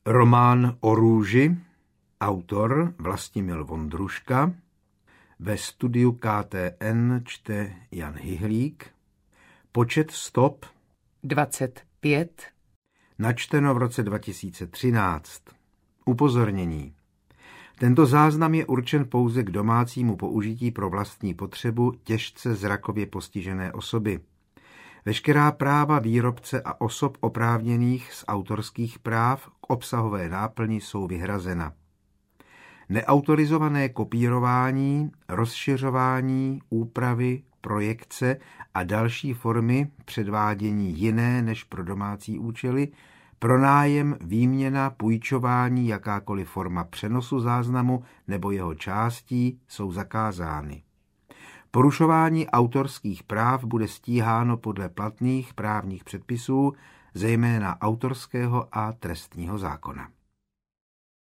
Román o růži, autor Vlastimil Vondruška, ve studiu KTN čte Jan Hyhlík, počet stop 25, načteno v roce 2013. Upozornění. Tento záznam je určen pouze k domácímu použití pro vlastní potřebu těžce zrakově postižené osoby. Veškerá práva výrobce a osob oprávněných z autorských práv k obsahové náplni jsou vyhrazena. Neautorizované kopírování, rozšiřování, úpravy, projekce a další formy předvádění jiné než pro domácí účely, pronájem, výměna, půjčování, jakákoliv forma přenosu záznamu nebo jeho částí jsou zakázány. Porušování autorských práv bude stíháno podle platných právních předpisů, zejména autorského a trestního zákona.